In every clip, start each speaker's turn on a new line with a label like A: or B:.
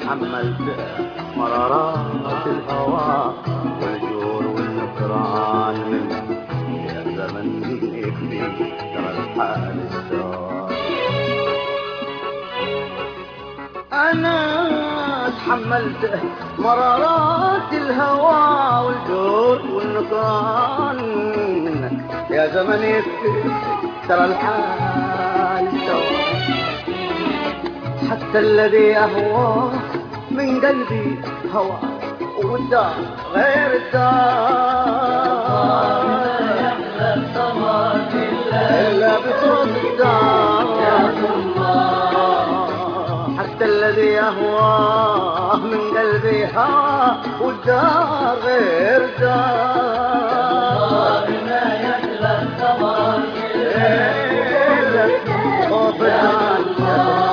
A: تحملت مرارات الهوى والجور والنكران منك يا زمن يكفي ترى الحال السار. أنا تحملت مرارات الهوى والجور والنكران منك يا زمن يكفي ترى الحال سوا. حتى الذي أهواه من قلبي هوى والدار غير الدار إلا بصوت الدار. حتى الذي أهواه من قلبي هوى والدار غير الدار ما يحلى الثمر إلا بصوت الدار.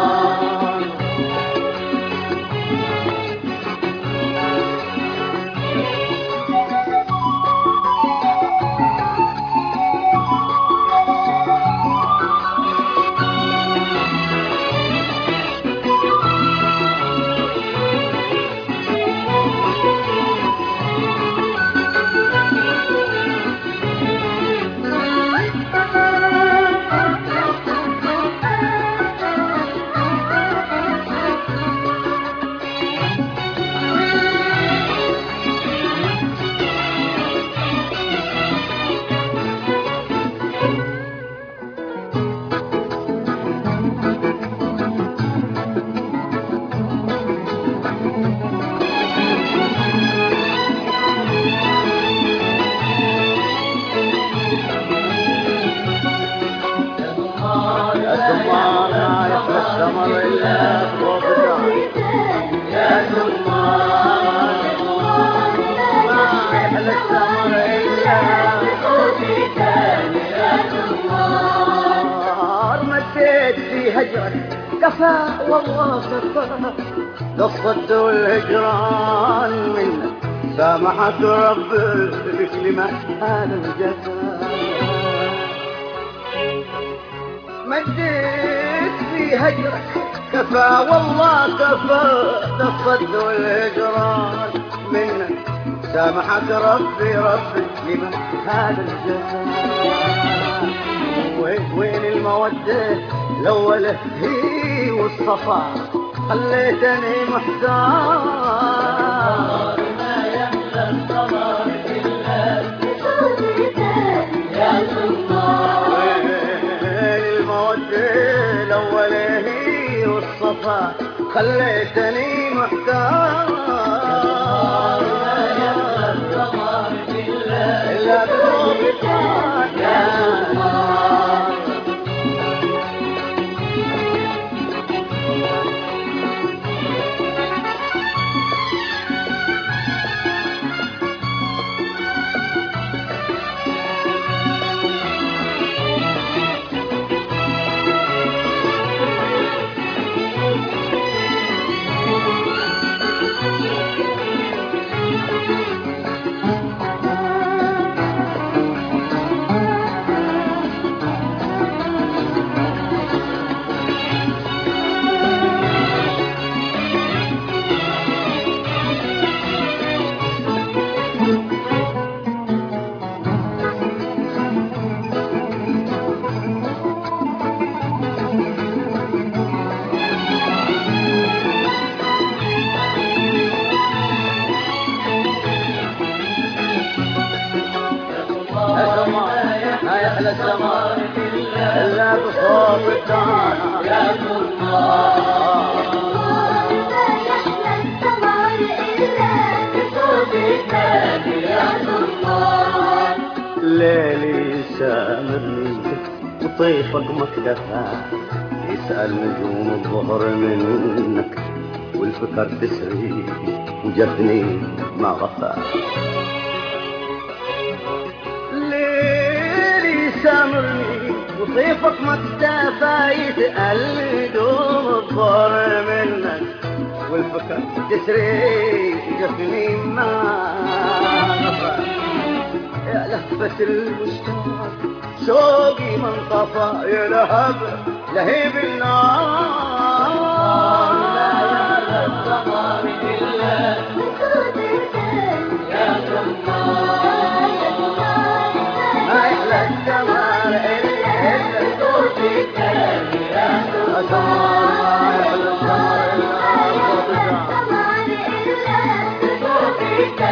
A: كفى والله كفى للصد والهجران منك سامحك ربي بكلمة هذا الجفا. مديت في هجرك كفى والله كفى للصد والهجران منك سامحك ربي بكلمة هذا الجفا. وين المودة الأول هي والصفا خليتني محتار ما يحلى الصبر إلا بصوتك يا سلطان. وين المودة الأول هي والصفا خليتني محتار ما يحلى الصبر إلا بصوتك يا سلطان. إلا بصوت الدار يا سلطان. ما يحلى الثمر إلا بصوت الدار يا سلطان. ليلي سامرني وطيفك مكتفى يسأل نجوم الظهر منك والفكر تسري وجفني ما غفى. سامرني وطيفك مكتفى يسأل نجوم الظهر منك والفكر تسري جفني ما غفى. يا لهفة المشتاق شوقي من طفى يا لهب لهيب النار. ما يحلى الجمال إلا صوتك يا سمر.